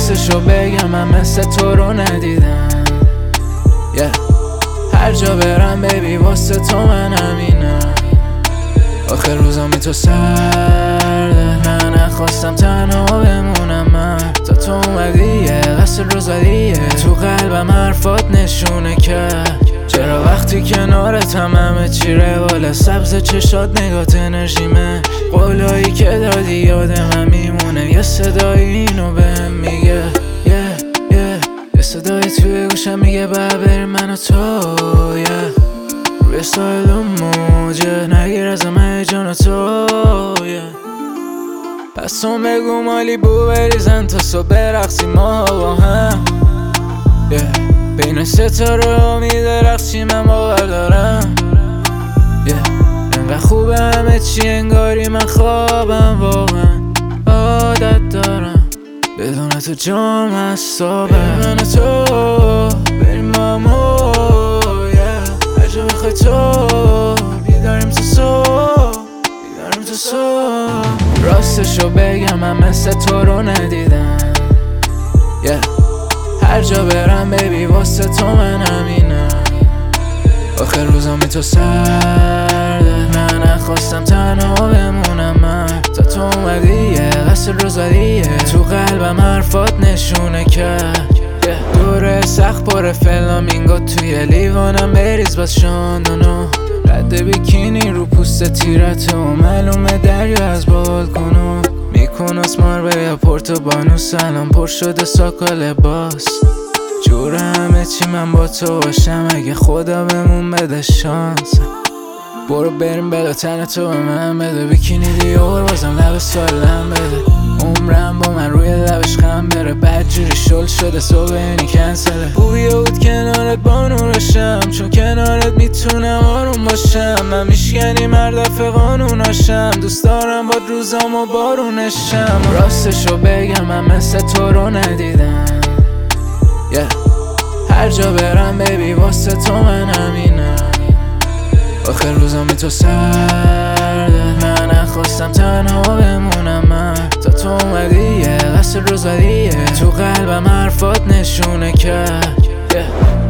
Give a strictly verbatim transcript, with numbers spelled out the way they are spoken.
راستشو بگم من مثل تو رو ندیدم yeah. هر جا برم بیبی واسه تو من همینم. آخر روزامی تو سرده، نه نخواستم تنها بمونم من تا تو اومدی یه قصر رو زدیه تو قلبم حرفات نشونه کرد. چرا وقتی کنارتم همه چی روال سبز چشات نگات انرژیمه، قولایی که دادی یاد من میمونه، یه صدای اینو بهم میگه yeah, yeah. یه صدای توی گوشم میگه ببر من و تو yeah. روی سایل و موجه نگیر ازم هیجان و تو yeah. پس تو بگو مالی بو بریزن تا صبح برقصیم ما با هم yeah. بین ستاره ها میدرخشی من باور دارم yeah. انقدر خوبه همه چی انگاری من خوابم واقعا عادت دارم بدون تو جام از صابه من تو بریم با ما yeah. هر جا بخوای تو بیداریم تو صبح بیداریم تو صبح. راستشو بگم من مثل تو رو ندیدم yeah. هر جا برم بیبی واسه تو من همینم. آخر روزامی تو سرده، نه نخواستم تنها بمونم من تا تو اومدی یه قصر رو زدیه تو قلبم حرفات نشونه کرد yeah. دوره سخت پر فلامینگو توی لیوانم بریز باز شاندونو رد بیکینی رو پوست تیرت و معلومه دریا از بالکنو میکن اسمار به پورتو بانو سلام پر شده ساکا لباس جور همه چی من با تو باشم اگه خدا بمون بده شانس. برو بریم بلا تن تو به من بده بیکینی دیور بازم لب سالم بده عمرم با من روی لبش خم بره بدجوری شل شده صبح اینی کنسله خوبیه بود کنارت با نورشم چون کنارت میتونم آروم باشم من میشکنی مردف قانوناشم دوست دارم با روزام و بارونشم. راستشو بگم من مثل تو رو ندیدم yeah. هر جا برم بیبی واسه تو من همینم. آخر روزامی تو سرده، نه نخواستم تنها بمونم من تا تو اومدی یه قصر رو زدیه تو قلبم حرفات نشونه کرد yeah.